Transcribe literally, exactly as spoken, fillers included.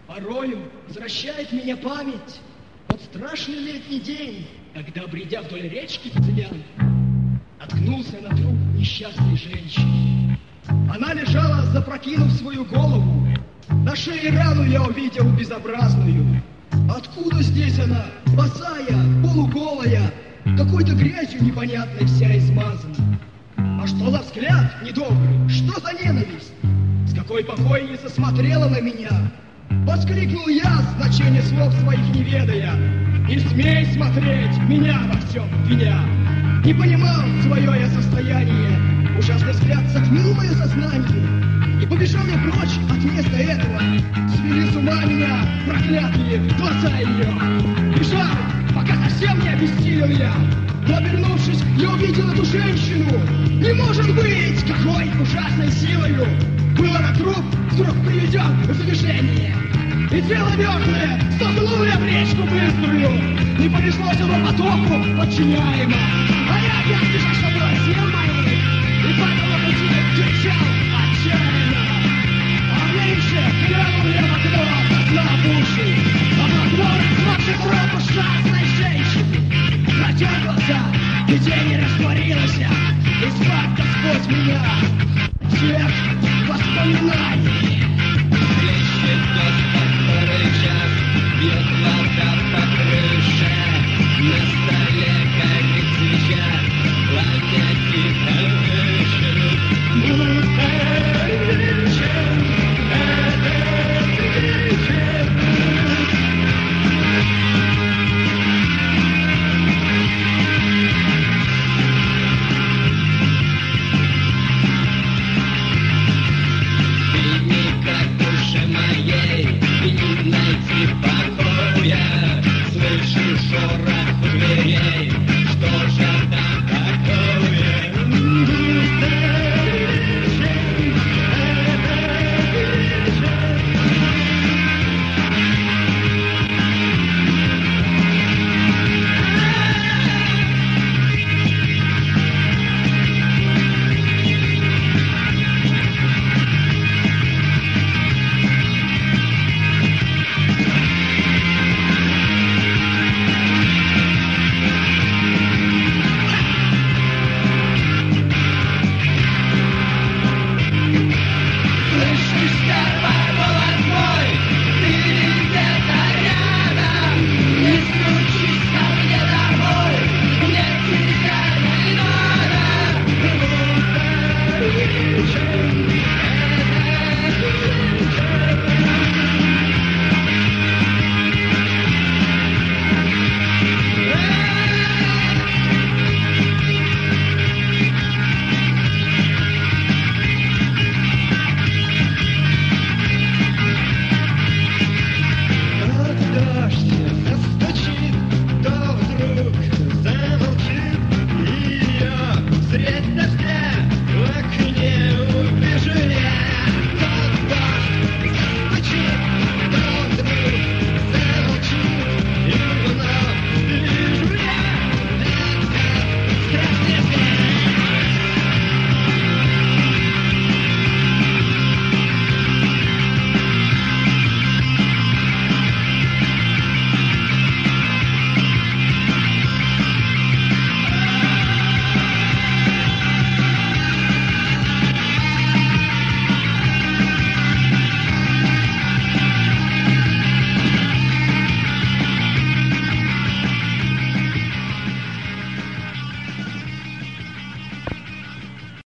Порою возвращает меня память тот страшный летний день, когда, бредя вдоль речки Цзилян, наткнулся на труп несчастной женщины. Она лежала, запрокинув свою голову. На шее рану я увидел безобразную. Откуда здесь она, босая, полуголая, какой-то грязью непонятной вся измазана? А что за взгляд недобрый, что за ненависть? С какой покойница смотрела на меня? Воскликнул я, значение слов своих не ведая. Не смей смотреть, меня во всем виня. Не понимал свое я состояние. Ужасный взгляд затмил мое сознание. И побежал я прочь от места этого. Свели с ума меня проклятые глаза ее. Бежал, пока совсем не обессилел я. Но, обернувшись, я увидел эту женщину. Не может быть, какой ужасной силою был этот труп вдруг приведен в движение. И тело мертвое столкнул я в речку быструю. Не понеслось оно потоку подчиняемо. А я опять бежал, что было сил моих. И падал на пути, кричал отчаянно. А меньше глянул я в окно, на уши. А в окно размахший труп ужас.